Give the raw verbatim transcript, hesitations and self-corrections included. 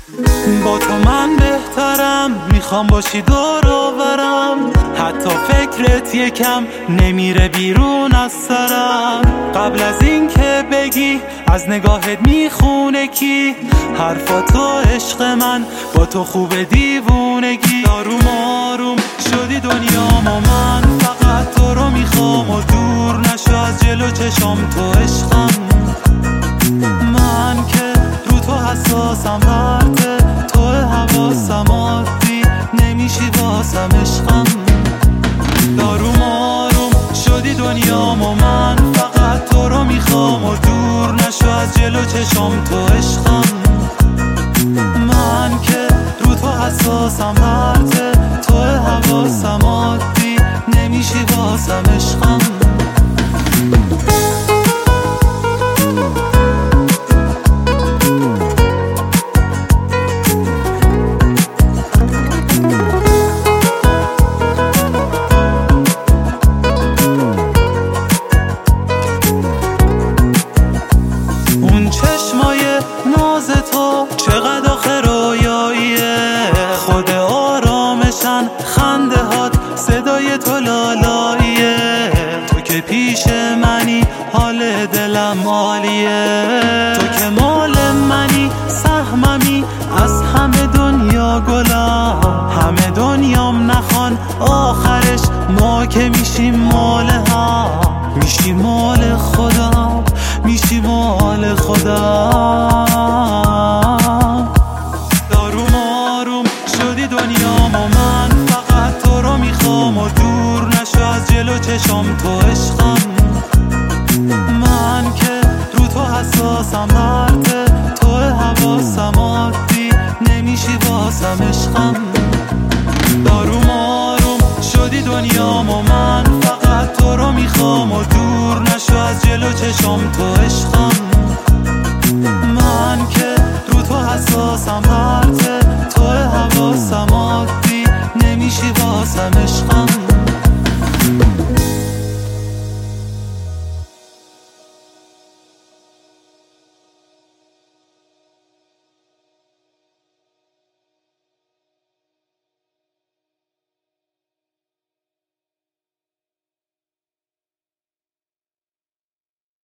با تو من بهترم، میخوام باشی دور و برم، حتی فکرت یکم نمیره بیرون از سرم. قبل از این که بگی از نگاهت میخونه کی حرفاتو، عشق من با تو خوب دیوونگی. آروم آروم شدی دنیام و من فقط تو رو میخوام و دور نشو از جلو چشام تو عشقم. من که رو تو حساسم، برده تو حواسم عادی نمیشی واسم عشقم. آروم آروم شدی دنیام و من فقط تو رو میخوام و دور نشو از جلو چشام تو عشقم. من که رو تو حساسم، برده تو حواسم عادی نمیشی واسم عشقم. ناز تو چقدر آخه رویاییه، خود آرامشن خنده هات صدای تو لالاییه. تو که پیش منی حال دلم عالیه، تو که مال منی سهممی از همه دنیا گلم. همه دنیام نخوان آخرش ما که میشیم مال هم، میشی مال خدا، میشی مال خدا. آروم آروم شدی دنیام و من فقط تو رو میخوام و دور نشو از جلو چشام تو عشقم. من که رو تو حساسم، برده تو حواسم عادی نمیشی واسم عشقم. آروم آروم شدی دنیام و من فقط تو رو میخوام و دور نشو از جلو چشام تو عشقم. من که رو تو حساسم، برده تو حواسم عادی نمیشی واسم عشقم.